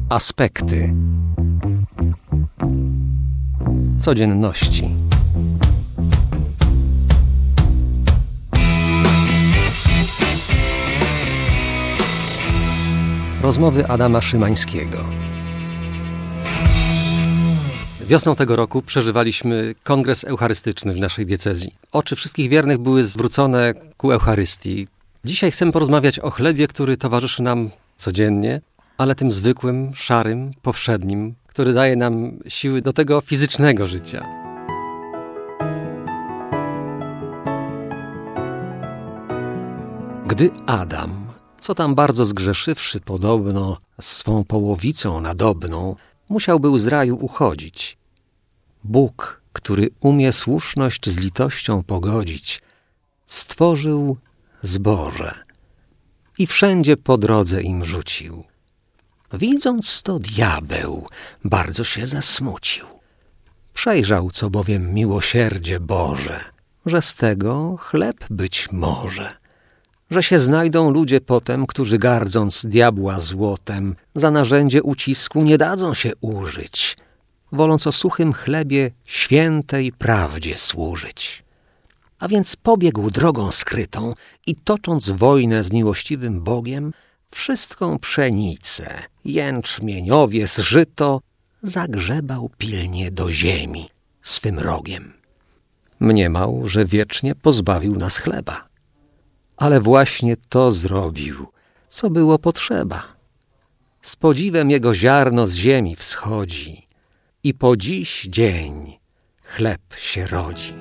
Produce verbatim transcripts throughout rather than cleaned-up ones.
Aspekty codzienności. Rozmowy Adama Szymańskiego. Wiosną tego roku przeżywaliśmy kongres eucharystyczny w naszej diecezji. Oczy wszystkich wiernych były zwrócone ku Eucharystii. Dzisiaj chcemy porozmawiać o chlebie, który towarzyszy nam codziennie, ale tym zwykłym, szarym, powszednim, który daje nam siły do tego fizycznego życia. Gdy Adam, co tam bardzo zgrzeszywszy podobno swą połowicą nadobną, musiał był z raju uchodzić, Bóg, który umie słuszność z litością pogodzić, stworzył zboże i wszędzie po drodze im rzucił. Widząc to, diabeł bardzo się zasmucił. Przejrzał, co bowiem miłosierdzie Boże, że z tego chleb być może, że się znajdą ludzie potem, którzy gardząc diabła złotem, za narzędzie ucisku nie dadzą się użyć, woląc o suchym chlebie świętej prawdzie służyć. A więc pobiegł drogą skrytą i tocząc wojnę z miłościwym Bogiem, wszystką pszenicę, jęczmieniowiec, żyto zagrzebał pilnie do ziemi swym rogiem. Mniemał, że wiecznie pozbawił nas chleba. Ale właśnie to zrobił, co było potrzeba. Z podziwem jego ziarno z ziemi wschodzi i po dziś dzień chleb się rodzi.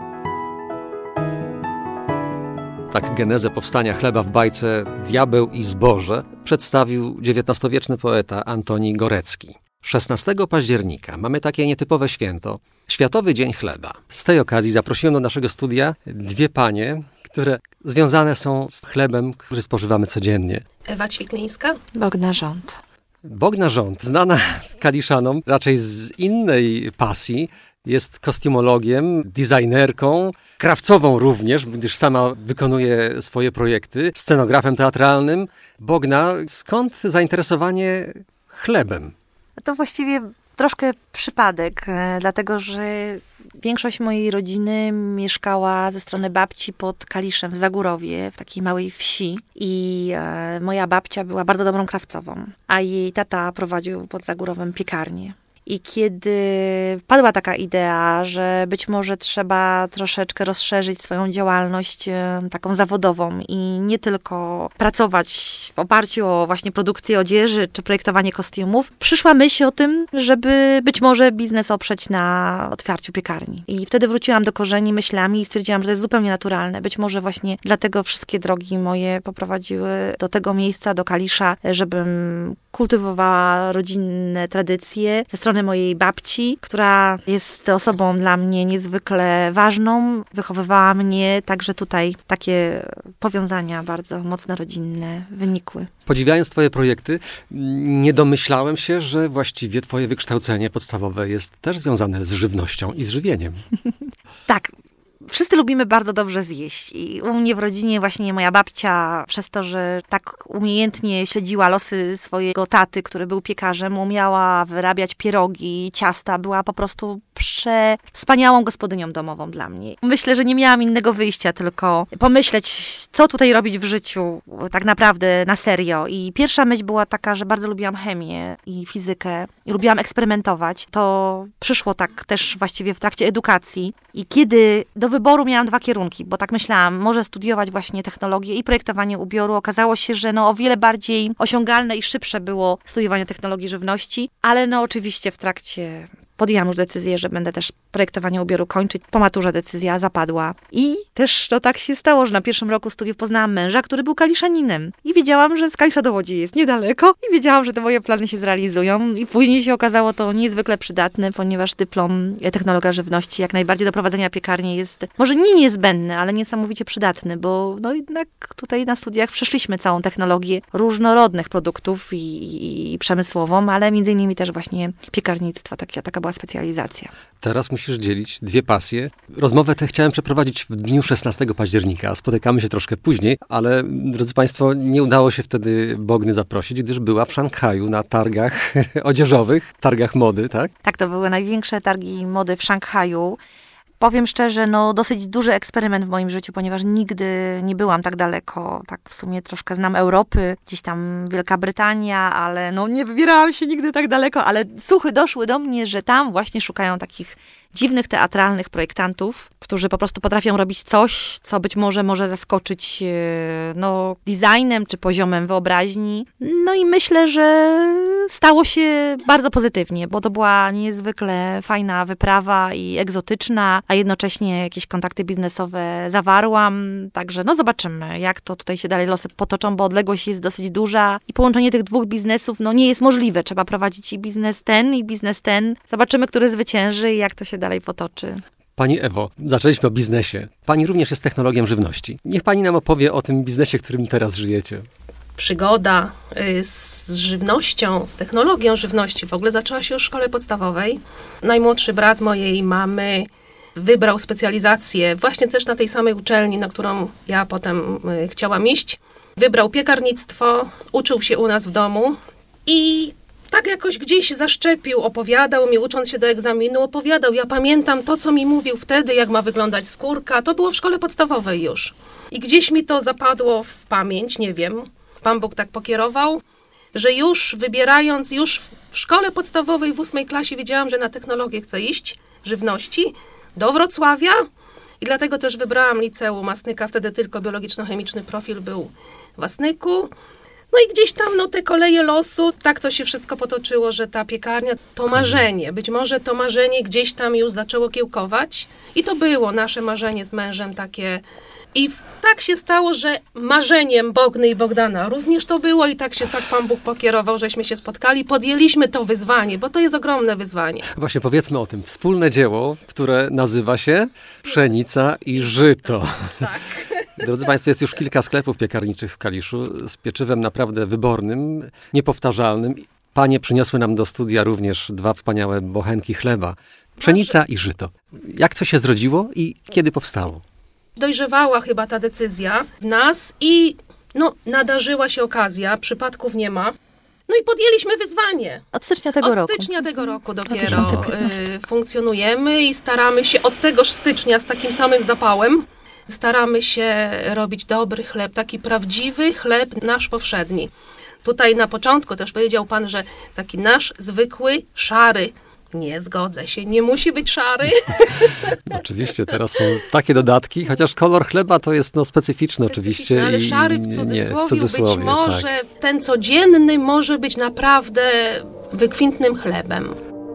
Tak genezę powstania chleba w bajce Diabeł i zboże przedstawił dziewiętnastowieczny poeta Antoni Gorecki. szesnastego października mamy takie nietypowe święto, Światowy Dzień Chleba. Z tej okazji zaprosiłem do naszego studia dwie panie, które związane są z chlebem, który spożywamy codziennie. Ewa Ćwiklińska. Bogna Rząd. Bogna Rząd, znana Kaliszanom raczej z innej pasji, jest kostiumologiem, designerką, krawcową również, gdyż sama wykonuje swoje projekty, scenografem teatralnym. Bogna, skąd zainteresowanie chlebem? To właściwie troszkę przypadek, dlatego że większość mojej rodziny mieszkała ze strony babci pod Kaliszem w Zagórowie, w takiej małej wsi. I e, moja babcia była bardzo dobrą krawcową, a jej tata prowadził pod Zagórowem piekarnię. I kiedy padła taka idea, że być może trzeba troszeczkę rozszerzyć swoją działalność e, taką zawodową i nie tylko pracować w oparciu o właśnie produkcję odzieży czy projektowanie kostiumów, przyszła myśl o tym, żeby być może biznes oprzeć na otwarciu piekarni. I wtedy wróciłam do korzeni myślami i stwierdziłam, że to jest zupełnie naturalne. Być może właśnie dlatego wszystkie drogi moje poprowadziły do tego miejsca, do Kalisza, żebym kultywowała rodzinne tradycje ze strony mojej babci, która jest osobą dla mnie niezwykle ważną. Wychowywała mnie, także tutaj takie powiązania bardzo mocno rodzinne wynikły. Podziwiając twoje projekty, nie domyślałem się, że właściwie twoje wykształcenie podstawowe jest też związane z żywnością i z żywieniem. Tak. Wszyscy lubimy bardzo dobrze zjeść i u mnie w rodzinie właśnie moja babcia, przez to, że tak umiejętnie śledziła losy swojego taty, który był piekarzem, umiała wyrabiać pierogi, ciasta, była po prostu prze... wspaniałą gospodynią domową dla mnie. Myślę, że nie miałam innego wyjścia, tylko pomyśleć, co tutaj robić w życiu tak naprawdę na serio. I pierwsza myśl była taka, że bardzo lubiłam chemię i fizykę i lubiłam eksperymentować. To przyszło tak też właściwie w trakcie edukacji. I kiedy do wyboru miałam dwa kierunki, bo tak myślałam, może studiować właśnie technologię i projektowanie ubioru. Okazało się, że no o wiele bardziej osiągalne i szybsze było studiowanie technologii żywności, ale no oczywiście w trakcie podjęłam już decyzję, że będę też projektowanie ubioru kończyć. Po maturze decyzja zapadła. I też no tak się stało, że na pierwszym roku studiów poznałam męża, który był kaliszaninem. I wiedziałam, że z Kalisza do Łodzi jest niedaleko. I wiedziałam, że te moje plany się zrealizują. I później się okazało to niezwykle przydatne, ponieważ dyplom technologa żywności jak najbardziej do prowadzenia piekarni jest może nie niezbędny, ale niesamowicie przydatny, bo no jednak tutaj na studiach przeszliśmy całą technologię różnorodnych produktów i, i, i przemysłową, ale między innymi też właśnie piekarnictwa. Taka, taka była była specjalizacja. Teraz musisz dzielić dwie pasje. Rozmowę tę chciałem przeprowadzić w dniu szesnastego października. Spotykamy się troszkę później, ale drodzy Państwo, nie udało się wtedy Bogny zaprosić, gdyż była w Szanghaju na targach odzieżowych, targach mody, tak? Tak, to były największe targi mody w Szanghaju. Powiem szczerze, no dosyć duży eksperyment w moim życiu, ponieważ nigdy nie byłam tak daleko. Tak w sumie troszkę znam Europy, gdzieś tam Wielka Brytania, ale no nie wybierałam się nigdy tak daleko, ale słuchy doszły do mnie, że tam właśnie szukają takich dziwnych, teatralnych projektantów, którzy po prostu potrafią robić coś, co być może może zaskoczyć no, designem czy poziomem wyobraźni. No i myślę, że stało się bardzo pozytywnie, bo to była niezwykle fajna wyprawa i egzotyczna, a jednocześnie jakieś kontakty biznesowe zawarłam. Także no zobaczymy, jak to tutaj się dalej losy potoczą, bo odległość jest dosyć duża i połączenie tych dwóch biznesów no nie jest możliwe. Trzeba prowadzić i biznes ten, i biznes ten. Zobaczymy, który zwycięży i jak to się dalej potoczy. Pani Ewo, zaczęliśmy o biznesie. Pani również jest technologiem żywności. Niech pani nam opowie o tym biznesie, którym teraz żyjecie. Przygoda z żywnością, z technologią żywności w ogóle zaczęła się już w szkole podstawowej. Najmłodszy brat mojej mamy wybrał specjalizację właśnie też na tej samej uczelni, na którą ja potem chciałam iść. Wybrał piekarnictwo, uczył się u nas w domu i tak jakoś gdzieś zaszczepił, opowiadał mi, ucząc się do egzaminu, opowiadał. Ja pamiętam to, co mi mówił wtedy, jak ma wyglądać skórka. To było w szkole podstawowej już. I gdzieś mi to zapadło w pamięć, nie wiem. Pan Bóg tak pokierował, że już wybierając, już w szkole podstawowej w ósmej klasie wiedziałam, że na technologię chcę iść, żywności, do Wrocławia. I dlatego też wybrałam liceum Masnyka. Wtedy tylko biologiczno-chemiczny profil był w Masnyku. No i gdzieś tam, no te koleje losu, tak to się wszystko potoczyło, że ta piekarnia to marzenie. Być może to marzenie gdzieś tam już zaczęło kiełkować. I to było nasze marzenie z mężem takie. I tak się stało, że marzeniem Bogny i Bogdana również to było i tak się tak Pan Bóg pokierował, żeśmy się spotkali. Podjęliśmy to wyzwanie, bo to jest ogromne wyzwanie. Właśnie powiedzmy o tym. Wspólne dzieło, które nazywa się Pszenica i Żyto. Tak. Drodzy Państwo, jest już kilka sklepów piekarniczych w Kaliszu z pieczywem naprawdę wybornym, niepowtarzalnym. Panie przyniosły nam do studia również dwa wspaniałe bochenki chleba. Pszenica i żyto. Jak to się zrodziło i kiedy powstało? Dojrzewała chyba ta decyzja w nas i no, nadarzyła się okazja, przypadków nie ma. No i podjęliśmy wyzwanie. Od stycznia tego od roku. Od stycznia tego roku dopiero y, funkcjonujemy i staramy się od tegoż stycznia z takim samym zapałem staramy się robić dobry chleb, taki prawdziwy chleb nasz powszedni. Tutaj na początku też powiedział Pan, że taki nasz zwykły, szary. Nie zgodzę się, nie musi być szary. Oczywiście, teraz są takie dodatki, chociaż kolor chleba to jest no, specyficzny, specyficzny oczywiście. Ale szary w cudzysłowie, nie, w cudzysłowie być może, tak. Ten codzienny może być naprawdę wykwintnym chlebem.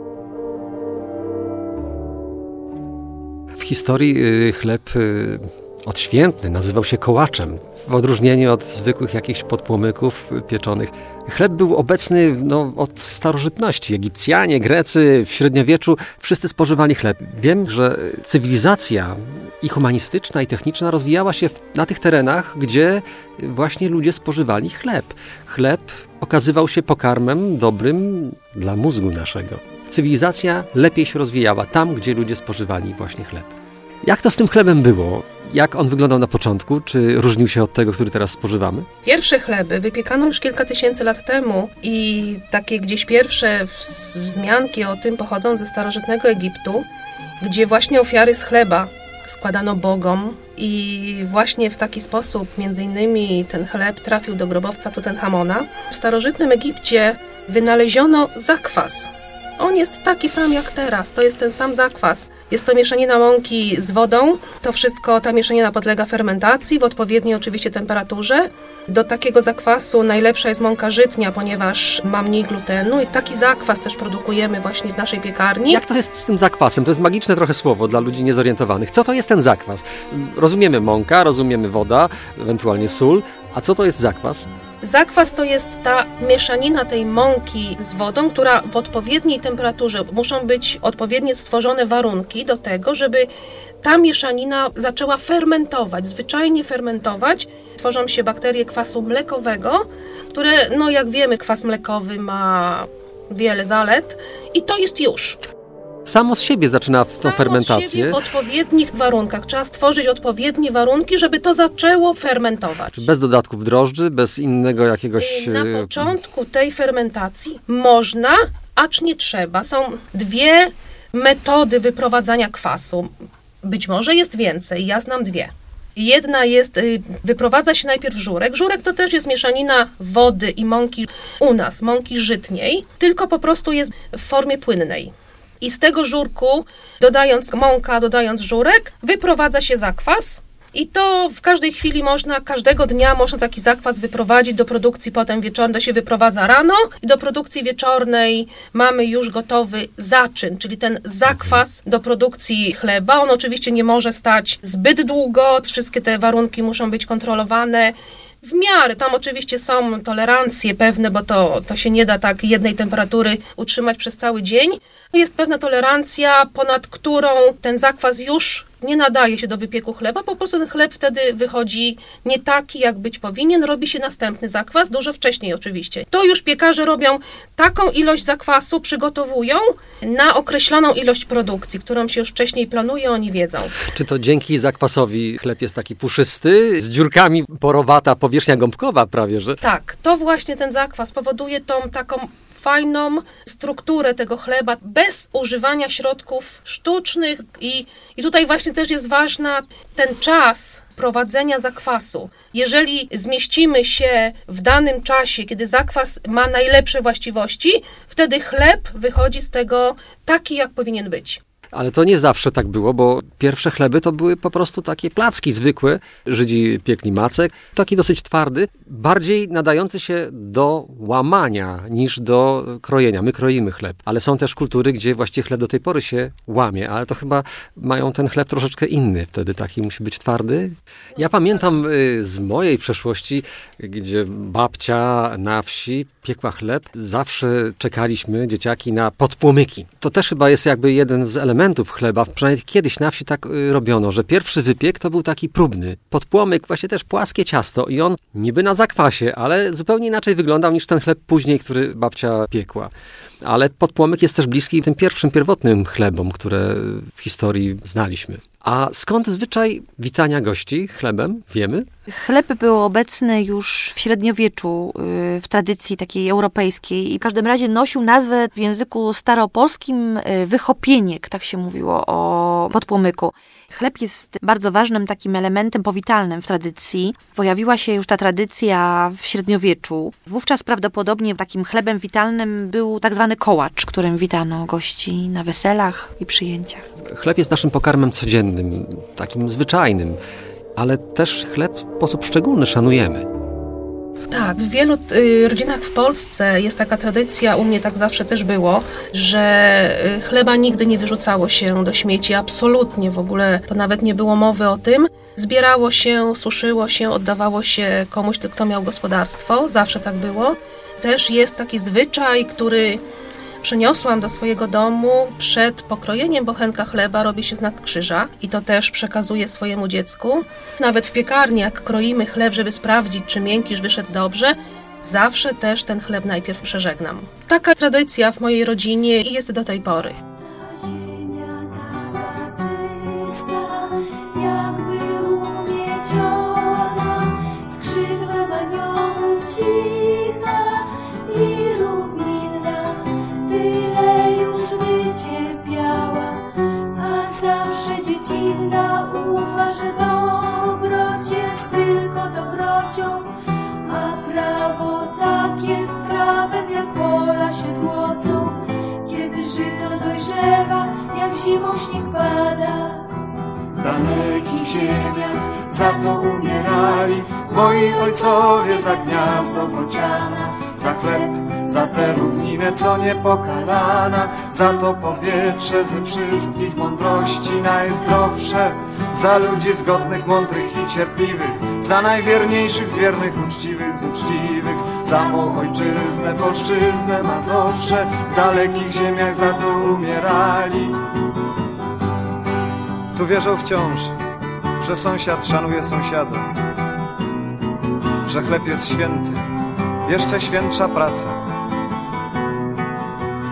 W historii y, chleb y, odświętny nazywał się kołaczem, w odróżnieniu od zwykłych jakichś podpłomyków pieczonych. Chleb był obecny no, od starożytności. Egipcjanie, Grecy, w średniowieczu wszyscy spożywali chleb. Wiem, że cywilizacja i humanistyczna, i techniczna rozwijała się w, na tych terenach, gdzie właśnie ludzie spożywali chleb. Chleb okazywał się pokarmem dobrym dla mózgu naszego. Cywilizacja lepiej się rozwijała tam, gdzie ludzie spożywali właśnie chleb. Jak to z tym chlebem było? Jak on wyglądał na początku? Czy różnił się od tego, który teraz spożywamy? Pierwsze chleby wypiekano już kilka tysięcy lat temu i takie gdzieś pierwsze wzmianki o tym pochodzą ze starożytnego Egiptu, gdzie właśnie ofiary z chleba składano bogom i właśnie w taki sposób między innymi ten chleb trafił do grobowca Tutenchamona. W starożytnym Egipcie wynaleziono zakwas. On jest taki sam jak teraz, to jest ten sam zakwas. Jest to mieszanina mąki z wodą, to wszystko, ta mieszanina podlega fermentacji w odpowiedniej oczywiście temperaturze. Do takiego zakwasu najlepsza jest mąka żytnia, ponieważ ma mniej glutenu i taki zakwas też produkujemy właśnie w naszej piekarni. Jak to jest z tym zakwasem? To jest magiczne trochę słowo dla ludzi niezorientowanych. Co to jest ten zakwas? Rozumiemy mąka, rozumiemy woda, ewentualnie sól, a co to jest zakwas? Zakwas to jest ta mieszanina tej mąki z wodą, która w odpowiedniej temperaturze, muszą być odpowiednio stworzone warunki do tego, żeby ta mieszanina zaczęła fermentować, zwyczajnie fermentować. Tworzą się bakterie kwasu mlekowego, które, no jak wiemy, kwas mlekowy ma wiele zalet i to jest już. samo z siebie zaczyna tą Samo fermentację. z siebie w odpowiednich warunkach. Trzeba stworzyć odpowiednie warunki, żeby to zaczęło fermentować. Bez dodatków drożdży, bez innego jakiegoś... Na początku tej fermentacji można, acz nie trzeba. Są dwie metody wyprowadzania kwasu. Być może jest więcej, ja znam dwie. Jedna jest, wyprowadza się najpierw żurek. Żurek to też jest mieszanina wody i mąki u nas, mąki żytniej, tylko po prostu jest w formie płynnej. I z tego żurku, dodając mąka, dodając żurek, wyprowadza się zakwas. I to w każdej chwili można, każdego dnia można taki zakwas wyprowadzić do produkcji potem wieczornej, to się wyprowadza rano i do produkcji wieczornej mamy już gotowy zaczyn, czyli ten zakwas do produkcji chleba. On oczywiście nie może stać zbyt długo, wszystkie te warunki muszą być kontrolowane. W miarę, tam oczywiście są tolerancje pewne, bo to, to się nie da tak jednej temperatury utrzymać przez cały dzień. Jest pewna tolerancja, ponad którą ten zakwas już nie nadaje się do wypieku chleba, po prostu ten chleb wtedy wychodzi nie taki, jak być powinien, robi się następny zakwas, dużo wcześniej oczywiście. To już piekarze robią taką ilość zakwasu, przygotowują na określoną ilość produkcji, którą się już wcześniej planuje, oni wiedzą. Czy to dzięki zakwasowi chleb jest taki puszysty, z dziurkami, porowata powierzchnia gąbkowa prawie, że? Tak, to właśnie ten zakwas powoduje tą taką fajną strukturę tego chleba bez używania środków sztucznych i, i tutaj właśnie też jest ważna ten czas prowadzenia zakwasu. Jeżeli zmieścimy się w danym czasie, kiedy zakwas ma najlepsze właściwości, wtedy chleb wychodzi z tego taki, jak powinien być. Ale to nie zawsze tak było, bo pierwsze chleby to były po prostu takie placki zwykłe. Żydzi piekli macek, taki dosyć twardy, bardziej nadający się do łamania niż do krojenia. My kroimy chleb, ale są też kultury, gdzie właściwie chleb do tej pory się łamie, ale to chyba mają ten chleb troszeczkę inny. Wtedy taki musi być twardy. Ja pamiętam z mojej przeszłości, gdzie babcia na wsi piekła chleb. Zawsze czekaliśmy, dzieciaki, na podpłomyki. To też chyba jest jakby jeden z elementów chleba, przynajmniej kiedyś na wsi tak robiono, że pierwszy wypiek to był taki próbny. Podpłomyk, właśnie też płaskie ciasto i on niby na zakwasie, ale zupełnie inaczej wyglądał niż ten chleb później, który babcia piekła. Ale podpłomyk jest też bliski tym pierwszym, pierwotnym chlebom, które w historii znaliśmy. A skąd zwyczaj witania gości chlebem? Wiemy? Chleb był obecny już w średniowieczu, w tradycji takiej europejskiej i w każdym razie nosił nazwę w języku staropolskim wychopieniek, tak się mówiło o podpłomyku. Chleb jest bardzo ważnym takim elementem powitalnym w tradycji. Pojawiła się już ta tradycja w średniowieczu. Wówczas prawdopodobnie takim chlebem witalnym był tak zwany kołacz, którym witano gości na weselach i przyjęciach. Chleb jest naszym pokarmem codziennym, takim zwyczajnym, ale też chleb w sposób szczególny szanujemy. Tak, w wielu y, rodzinach w Polsce jest taka tradycja, u mnie tak zawsze też było, że y, chleba nigdy nie wyrzucało się do śmieci, absolutnie w ogóle, to nawet nie było mowy o tym. Zbierało się, suszyło się, oddawało się komuś, kto miał gospodarstwo, zawsze tak było. Też jest taki zwyczaj, który przyniosłam do swojego domu. Przed pokrojeniem bochenka chleba robi się znak krzyża i to też przekazuję swojemu dziecku. Nawet w piekarni, jak kroimy chleb, żeby sprawdzić, czy miękkiż wyszedł dobrze, zawsze też ten chleb najpierw przeżegnam. Taka tradycja w mojej rodzinie i jest do tej pory. Ziemia taka czysta, jakby umieciona, skrzydłem aniołów cicha i równinna, tyle już wycierpiała, a zawsze dziecinna ufa, że dobroć jest tylko dobrocią, a prawo tak jest prawem, jak pola się złocą, kiedy żyto dojrzewa, jak zimą śnieg pada. W dalekich ziemiach za to umierali moi ojcowie, za gniazdo bociana, za chleb, za tę równinę, co niepokalana, za to powietrze ze wszystkich mądrości najzdrowsze, za ludzi zgodnych, mądrych i cierpliwych, za najwierniejszych z wiernych, uczciwych z uczciwych, za mą ojczyznę, polszczyznę, Mazowsze. W dalekich ziemiach za to umierali. Tu wierzą wciąż, że sąsiad szanuje sąsiada, że chleb jest święty, jeszcze świętsza praca.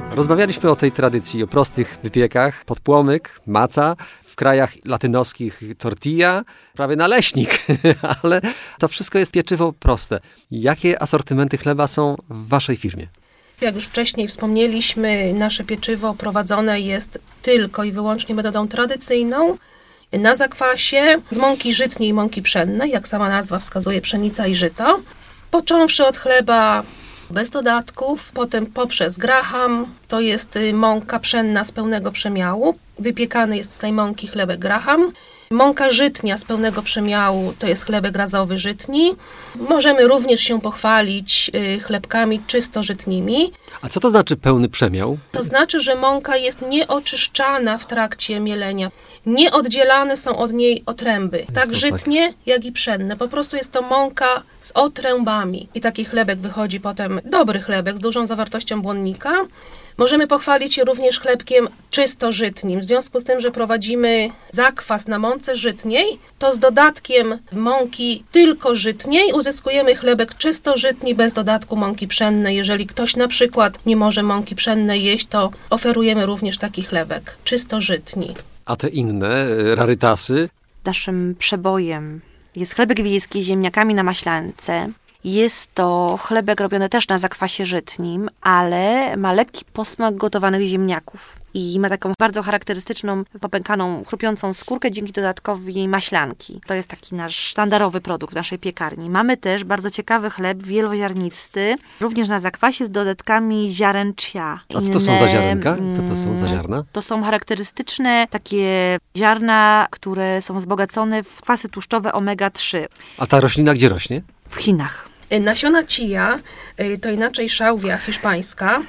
Rozmawialiśmy o tej tradycji, o prostych wypiekach, podpłomyk, maca, w krajach latynoskich tortilla, prawie naleśnik, ale to wszystko jest pieczywo proste. Jakie asortymenty chleba są w waszej firmie? Jak już wcześniej wspomnieliśmy, nasze pieczywo prowadzone jest tylko i wyłącznie metodą tradycyjną, na zakwasie, z mąki żytniej i mąki pszennej, jak sama nazwa wskazuje, pszenica i żyto. Począwszy od chleba bez dodatków, potem poprzez graham, to jest mąka pszenna z pełnego przemiału, wypiekany jest z tej mąki chlebek graham. Mąka żytnia z pełnego przemiału to jest chlebek razowy żytni. Możemy również się pochwalić chlebkami czysto żytnimi. A co to znaczy pełny przemiał? To znaczy, że mąka jest nieoczyszczana w trakcie mielenia. Nieoddzielane są od niej otręby. Tak żytnie, tak, jak i pszenne. Po prostu jest to mąka z otrębami. I taki chlebek wychodzi potem, dobry chlebek z dużą zawartością błonnika. Możemy pochwalić się również chlebkiem czysto żytnim. W związku z tym, że prowadzimy zakwas na mące żytniej, to z dodatkiem mąki tylko żytniej uzyskujemy chlebek czysto żytni bez dodatku mąki pszennej. Jeżeli ktoś na przykład nie może mąki pszennej jeść, to oferujemy również taki chlebek czysto żytni. A te inne rarytasy? Naszym przebojem jest chlebek wiejski z ziemniakami na maślance. Jest to chlebek robiony też na zakwasie żytnim, ale ma lekki posmak gotowanych ziemniaków. I ma taką bardzo charakterystyczną, popękaną, chrupiącą skórkę dzięki dodatkowi maślanki. To jest taki nasz sztandarowy produkt w naszej piekarni. Mamy też bardzo ciekawy chleb wieloziarnisty, również na zakwasie z dodatkami ziaren chia. A co to są za ziarenka? Co to są za ziarna? To są charakterystyczne takie ziarna, które są wzbogacone w kwasy tłuszczowe omega trzy. A ta roślina gdzie rośnie? W Chinach. Nasiona chia, to inaczej szałwia hiszpańska,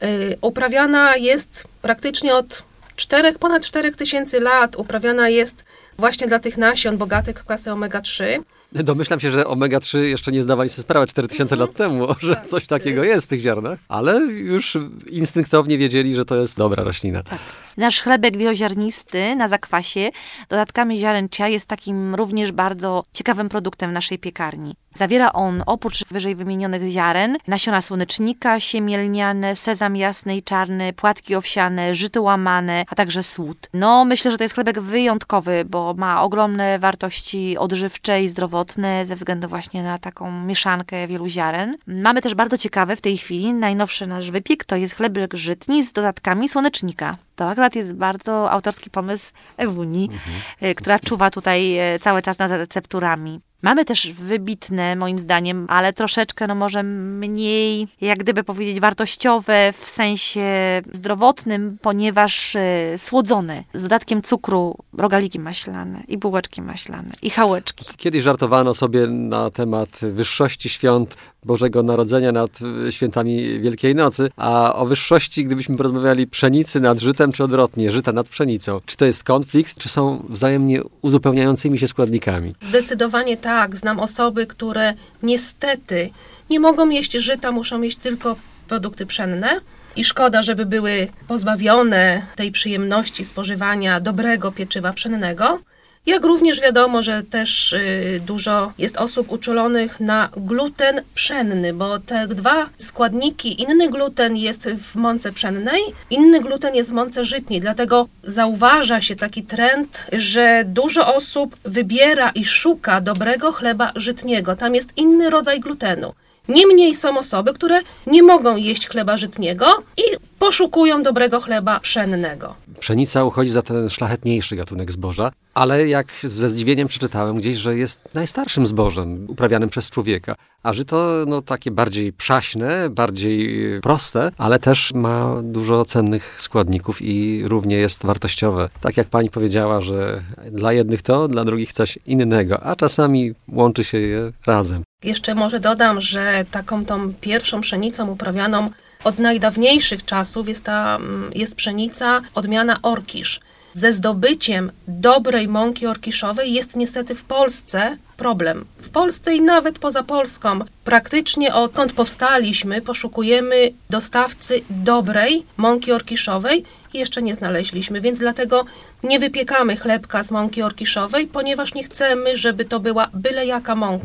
uprawiana jest praktycznie od czterech, ponad czterech tysięcy lat. Uprawiana jest właśnie dla tych nasion bogatych w kwasy omega trzy. Domyślam się, że omega trzy jeszcze nie zdawali sobie sprawy cztery tysiące lat temu, że coś takiego jest w tych ziarnach, ale już instynktownie wiedzieli, że to jest dobra roślina. Tak. Nasz chlebek wieloziarnisty na zakwasie dodatkami ziaren chia jest takim również bardzo ciekawym produktem w naszej piekarni. Zawiera on oprócz wyżej wymienionych ziaren nasiona słonecznika, siemię lniane, sezam jasny i czarny, płatki owsiane, żyto łamane, a także słód. No, myślę, że to jest chlebek wyjątkowy, bo ma ogromne wartości odżywcze i zdrowotne ze względu właśnie na taką mieszankę wielu ziaren. Mamy też bardzo ciekawy w tej chwili, najnowszy nasz wypiek, to jest chlebek żytni z dodatkami słonecznika. To akurat jest bardzo autorski pomysł Ewuni, mhm. która czuwa tutaj cały czas nad recepturami. Mamy też wybitne, moim zdaniem, ale troszeczkę, no może mniej, jak gdyby powiedzieć, wartościowe w sensie zdrowotnym, ponieważ y, słodzone, z dodatkiem cukru, rogaliki maślane i bułeczki maślane i chałeczki. Kiedyś żartowano sobie na temat wyższości świąt Bożego Narodzenia nad świętami Wielkiej Nocy, a o wyższości, gdybyśmy porozmawiali pszenicy nad żytem, czy odwrotnie, żyta nad pszenicą. Czy to jest konflikt, czy są wzajemnie uzupełniającymi się składnikami? Zdecydowanie tak. Znam osoby, które niestety nie mogą jeść żyta, muszą jeść tylko produkty pszenne. I szkoda, żeby były pozbawione tej przyjemności spożywania dobrego pieczywa pszennego. Jak również wiadomo, że też y, dużo jest osób uczulonych na gluten pszenny, bo te dwa składniki, inny gluten jest w mące pszennej, inny gluten jest w mące żytniej, dlatego zauważa się taki trend, że dużo osób wybiera i szuka dobrego chleba żytniego. Tam jest inny rodzaj glutenu. Niemniej są osoby, które nie mogą jeść chleba żytniego i poszukują dobrego chleba pszennego. Pszenica uchodzi za ten szlachetniejszy gatunek zboża, ale jak ze zdziwieniem przeczytałem gdzieś, że jest najstarszym zbożem uprawianym przez człowieka. A żyto no, takie bardziej przaśne, bardziej proste, ale też ma dużo cennych składników i równie jest wartościowe. Tak jak pani powiedziała, że dla jednych to, dla drugich coś innego, a czasami łączy się je razem. Jeszcze może dodam, że taką tą pierwszą pszenicą uprawianą od najdawniejszych czasów jest, ta, jest pszenica odmiana orkisz. Ze zdobyciem dobrej mąki orkiszowej jest niestety w Polsce problem. W Polsce i nawet poza Polską praktycznie odkąd powstaliśmy poszukujemy dostawcy dobrej mąki orkiszowej i jeszcze nie znaleźliśmy, więc dlatego nie wypiekamy chlebka z mąki orkiszowej, ponieważ nie chcemy, żeby to była byle jaka mąka.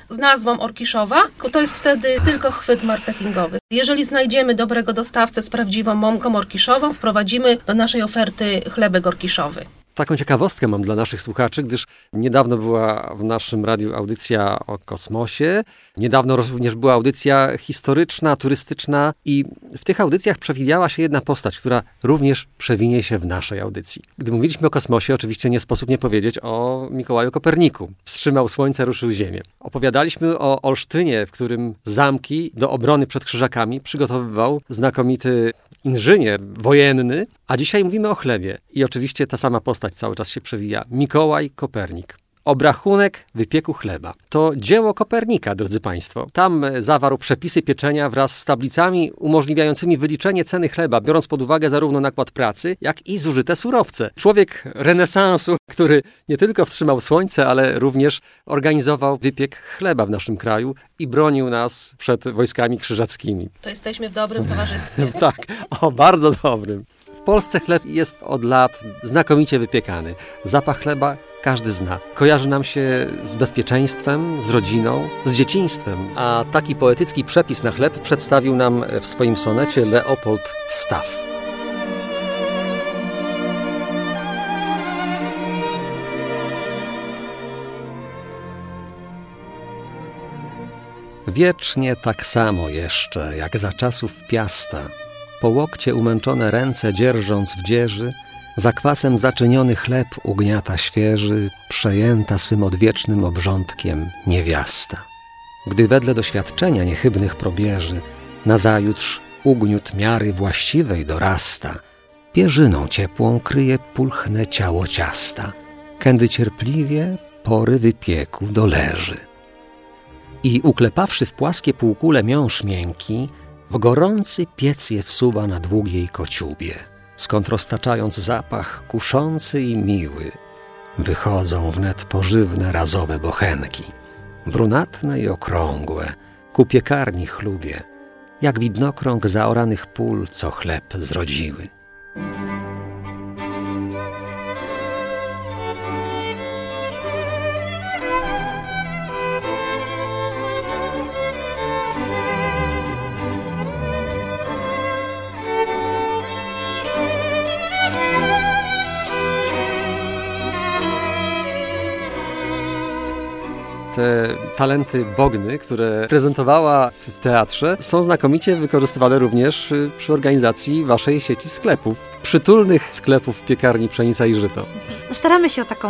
z nazwą Orkiszowa, to jest wtedy tylko chwyt marketingowy. Jeżeli znajdziemy dobrego dostawcę z prawdziwą mąką orkiszową, wprowadzimy do naszej oferty chlebek orkiszowy. Taką ciekawostkę mam dla naszych słuchaczy, gdyż niedawno była w naszym radiu audycja o kosmosie. Niedawno również była audycja historyczna, turystyczna i w tych audycjach przewijała się jedna postać, która również przewinie się w naszej audycji. Gdy mówiliśmy o kosmosie, oczywiście nie sposób nie powiedzieć o Mikołaju Koperniku. Wstrzymał słońce, ruszył ziemię. Opowiadaliśmy o Olsztynie, w którym zamki do obrony przed krzyżakami przygotowywał znakomity inżynier wojenny, a dzisiaj mówimy o chlebie. I oczywiście ta sama postać cały czas się przewija. Mikołaj Kopernik. Obrachunek wypieku chleba. To dzieło Kopernika, drodzy Państwo. Tam zawarł przepisy pieczenia wraz z tablicami umożliwiającymi wyliczenie ceny chleba, biorąc pod uwagę zarówno nakład pracy, jak i zużyte surowce. Człowiek renesansu, który nie tylko wstrzymał słońce, ale również organizował wypiek chleba w naszym kraju i bronił nas przed wojskami krzyżackimi. To jesteśmy w dobrym towarzystwie. Tak, o bardzo dobrym. W Polsce chleb jest od lat znakomicie wypiekany. Zapach chleba każdy zna. Kojarzy nam się z bezpieczeństwem, z rodziną, z dzieciństwem. A taki poetycki przepis na chleb przedstawił nam w swoim sonecie Leopold Staff. Wiecznie tak samo jeszcze, jak za czasów Piasta, po łokcie umęczone ręce dzierżąc w dzieży, za kwasem zaczyniony chleb ugniata świeży, przejęta swym odwiecznym obrządkiem niewiasta. Gdy wedle doświadczenia niechybnych probierzy, nazajutrz ugniót miary właściwej dorasta, pierzyną ciepłą kryje pulchne ciało ciasta, kędy cierpliwie pory wypieku doleży. I uklepawszy w płaskie półkule miąższ miękki, w gorący piec je wsuwa na długiej kociubie, skąd roztaczając zapach kuszący i miły, wychodzą wnet pożywne razowe bochenki, brunatne i okrągłe, ku piekarni chlubie, jak widnokrąg zaoranych pól, co chleb zrodziły. Te talenty Bogny, które prezentowała w teatrze, są znakomicie wykorzystywane również przy organizacji waszej sieci sklepów, przytulnych sklepów piekarni Pszenica i Żyto. Staramy się o taką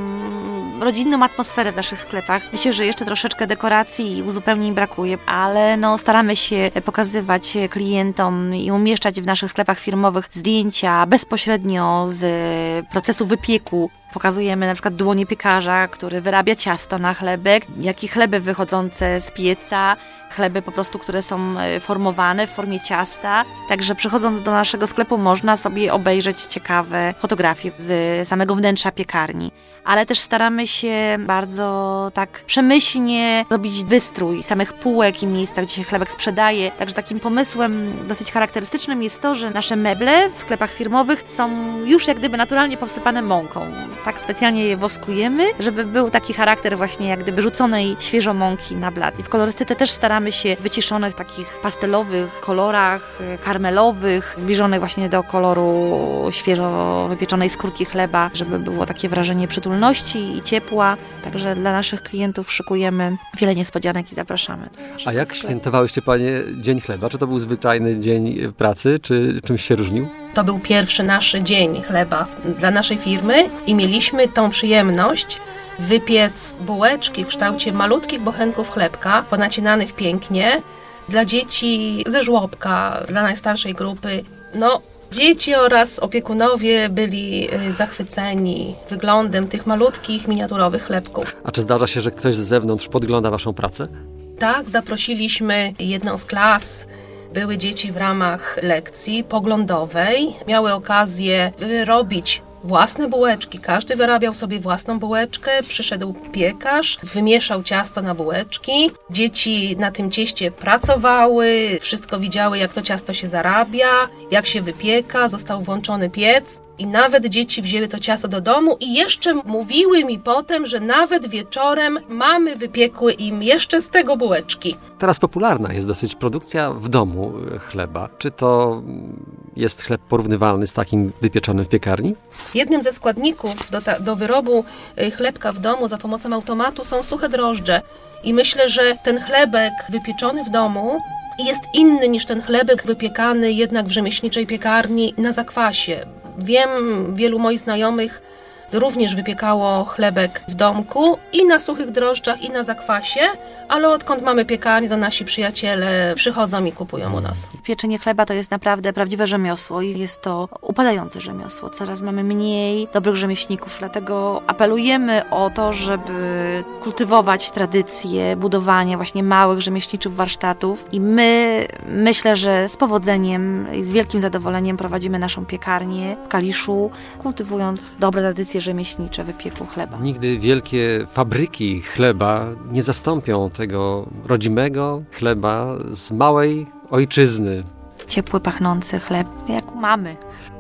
rodzinną atmosferę w naszych sklepach. Myślę, że jeszcze troszeczkę dekoracji i uzupełnień brakuje, ale no, staramy się pokazywać klientom i umieszczać w naszych sklepach firmowych zdjęcia bezpośrednio z procesu wypieku. Pokazujemy na przykład dłonie piekarza, który wyrabia ciasto na chlebek, jak i chleby wychodzące z pieca, chleby po prostu, które są formowane w formie ciasta. Także przychodząc do naszego sklepu można sobie obejrzeć ciekawe fotografie z samego wnętrza piekarni. Ale też staramy się bardzo tak przemyślnie robić wystrój samych półek i miejsca, gdzie się chlebek sprzedaje. Także takim pomysłem dosyć charakterystycznym jest to, że nasze meble w sklepach firmowych są już jak gdyby naturalnie posypane mąką. Tak specjalnie je woskujemy, żeby był taki charakter właśnie jak gdyby rzuconej świeżo mąki na blat. I w kolorystyce też staramy się w wyciszonych takich pastelowych kolorach, karmelowych, zbliżonych właśnie do koloru świeżo wypieczonej skórki chleba, żeby było takie wrażenie przytulności i ciepła. Także dla naszych klientów szykujemy wiele niespodzianek i zapraszamy. A jak świętowałyście Panie Dzień Chleba? Czy to był zwyczajny dzień pracy, czy czymś się różnił? To był pierwszy nasz dzień chleba dla naszej firmy i mieliśmy tą przyjemność wypiec bułeczki w kształcie malutkich bochenków chlebka, ponacinanych pięknie, dla dzieci ze żłobka, dla najstarszej grupy. No, dzieci oraz opiekunowie byli zachwyceni wyglądem tych malutkich, miniaturowych chlebków. A czy zdarza się, że ktoś z zewnątrz podgląda waszą pracę? Tak, zaprosiliśmy jedną z klas. Były dzieci w ramach lekcji poglądowej, miały okazję wyrobić własne bułeczki. Każdy wyrabiał sobie własną bułeczkę, przyszedł piekarz, wymieszał ciasto na bułeczki. Dzieci na tym cieście pracowały, wszystko widziały, jak to ciasto się zarabia, jak się wypieka, został włączony piec I nawet dzieci wzięły to ciasto do domu i jeszcze mówiły mi potem, że nawet wieczorem mamy wypiekły im jeszcze z tego bułeczki. Teraz popularna jest dosyć produkcja w domu chleba. Czy to jest chleb porównywalny z takim wypieczonym w piekarni? Jednym ze składników do, ta, do wyrobu chlebka w domu za pomocą automatu są suche drożdże. I myślę, że ten chlebek wypieczony w domu jest inny niż ten chlebek wypiekany jednak w rzemieślniczej piekarni na zakwasie. Wiem, wielu moich znajomych również wypiekało chlebek w domku i na suchych drożdżach, i na zakwasie, ale odkąd mamy piekarnię, to nasi przyjaciele przychodzą i kupują u nas. Pieczenie chleba to jest naprawdę prawdziwe rzemiosło i jest to upadające rzemiosło. Coraz mamy mniej dobrych rzemieślników, dlatego apelujemy o to, żeby kultywować tradycję budowania właśnie małych rzemieślniczych warsztatów i my, myślę, że z powodzeniem i z wielkim zadowoleniem prowadzimy naszą piekarnię w Kaliszu, kultywując dobre tradycje rzemieślnicze wypieku chleba. Nigdy wielkie fabryki chleba nie zastąpią tego rodzimego chleba z małej ojczyzny. Ciepły, pachnący chleb, jak u mamy.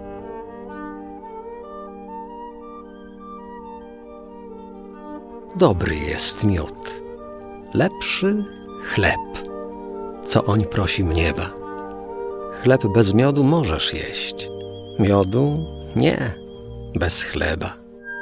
Dobry jest miód, lepszy chleb, co oń prosi nieba. Chleb bez miodu możesz jeść, miodu nie, bez chleba.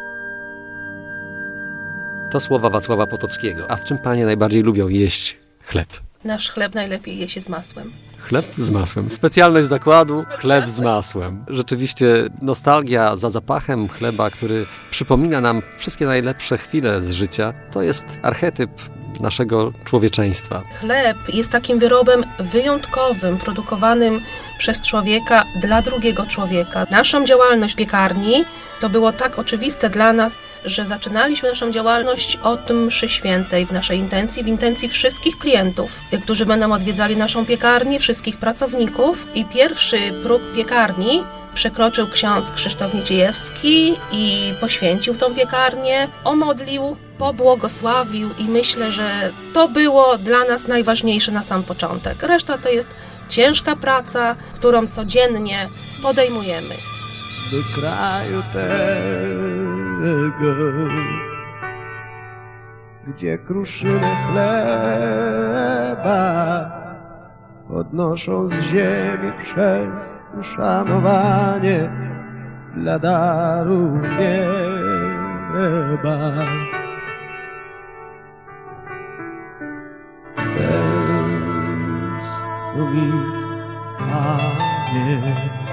To słowa Wacława Potockiego. A z czym panie najbardziej lubią jeść chleb? Nasz chleb najlepiej je się z masłem. Chleb z masłem. Specjalność zakładu, chleb z masłem. Rzeczywiście nostalgia za zapachem chleba, który przypomina nam wszystkie najlepsze chwile z życia, to jest archetyp naszego człowieczeństwa. Chleb jest takim wyrobem wyjątkowym, produkowanym przez człowieka dla drugiego człowieka. Naszą działalność piekarni to było tak oczywiste dla nas, że zaczynaliśmy naszą działalność od mszy świętej w naszej intencji, w intencji wszystkich klientów, którzy będą odwiedzali naszą piekarnię, wszystkich pracowników. I pierwszy próg piekarni przekroczył ksiądz Krzysztof Nieciejewski i poświęcił tą piekarnię, omodlił, pobłogosławił i myślę, że to było dla nas najważniejsze na sam początek. Reszta to jest ciężka praca, którą codziennie podejmujemy. Do kraju tego, gdzie kruszyny chleba podnoszą z ziemi przez uszanowanie dla daru nieba. Tęskno mi, Panie,